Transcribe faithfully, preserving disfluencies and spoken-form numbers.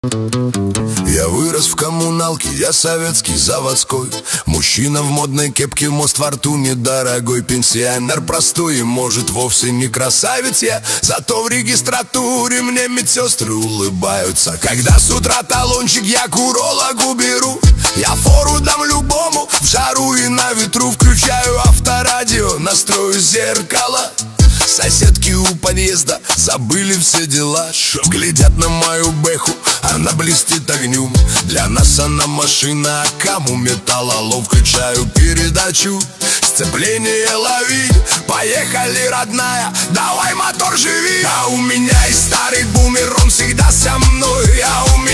Я вырос в коммуналке, я советский, заводской. Мужчина в модной кепке, мост во рту недорогой. Пенсионер простой и, может, вовсе не красавец я. Зато в регистратуре мне медсестры улыбаются. Когда с утра талончик я к урологу беру, я фору дам любому, в жару и на ветру. Включаю авторадио, настрою зеркало. Соседки у подъезда забыли все дела. Глядят на мою бэху, она блестит огнем. Для нас она машина, а кому металлолом. Включаю передачу, сцепление лови. Поехали, родная, давай мотор живи. А у меня есть старый бумер, он всегда со мной. А у меня